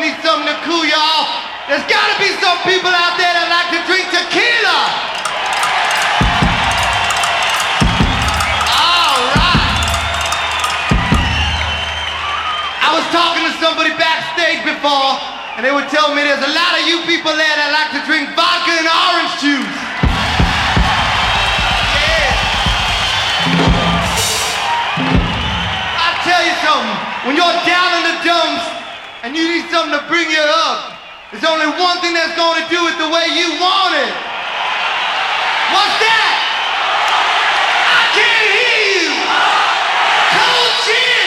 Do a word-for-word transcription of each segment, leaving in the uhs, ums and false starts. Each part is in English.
need something to cool you off. There's gotta be some people out there that like to drink tequila. All right. I was talking to somebody backstage before, and they were telling me there's a lot of you people there that like to drink vodka and orange juice. Tell you something, when you're down in the dumps and you need something to bring you up, there's only one thing that's going to do it the way you want it. What's that? I can't hear you. Cold gin.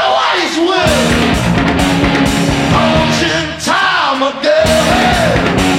Time again.